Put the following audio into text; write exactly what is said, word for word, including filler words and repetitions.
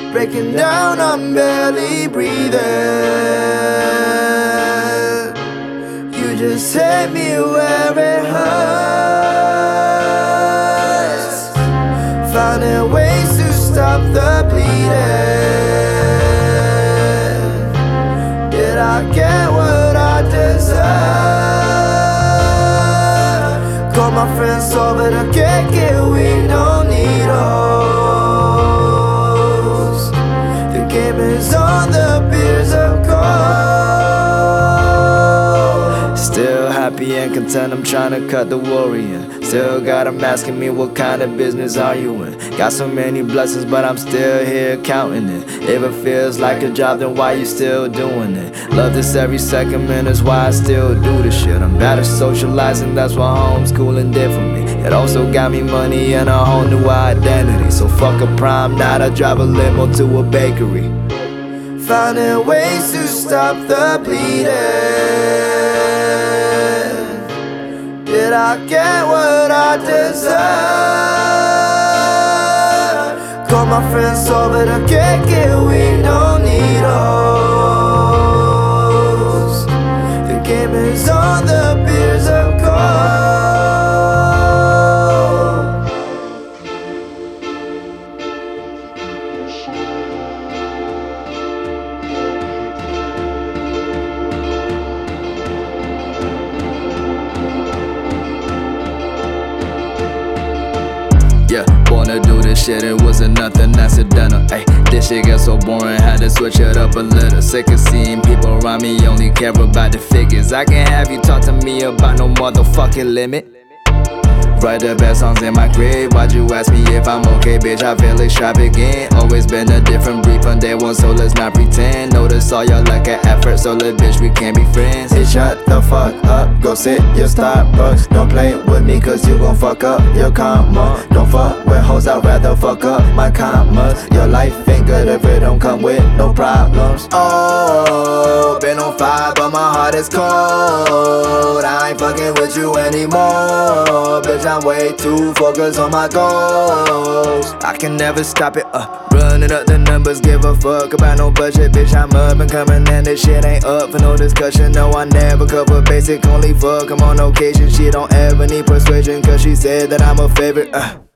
breaking down, I'm barely breathing. You just hit me where it hurts, finding ways to stop the bleeding. Did I get what I deserve? Call my friends over to kick it, we don't need hoes. The game is on, the beers are cold. Still happy and content, I'm trying to cut the warrior. Still got them asking me what kind of business are you in. Got so many blessings but I'm still here counting it. If it feels like a job, then why you still doing it? Love this every second, man, that's why I still do this shit. I'm bad at socializing, that's what homeschooling did for me. It also got me money and a whole new identity. So fuck a prime night, I drive a limo to a bakery, finding ways to stop the bleeding. Did I get what I deserve? Call my friends over to kick it, we don't need hoes. The game is on, the beers are cold. Yeah, born to do this shit, it wasn't nothing accidental. Ay, this shit gets so boring, had to switch it up a little. Sick of seeing people around me only care about the figures. I can't have you talk to me about no motherfucking limit. Write the best songs in my grave. Why'd you ask me if I'm okay, bitch? I feel extravagant. Always been a different breed from day one, so let's not pretend. Notice all your lack of effort, so little bitch, we can't be friends. Hey, shut the fuck up, go sit your Starbucks. Don't play with me cause you gon' fuck up your karma. Don't fuck with hoes, I'd rather fuck up my commas. Your life ain't good if it don't come with no problems. Oh, been on fire but my heart is cold. I ain't fucking with you anymore, bitch, I'm way too focused on my goals. I can never stop it, uh running up the numbers, give a fuck about no budget. Bitch, I'm up and coming and this shit ain't up for no discussion. No, I never cover basic, only fuck I'm on occasion. She don't ever need persuasion cause she said that I'm a favorite, uh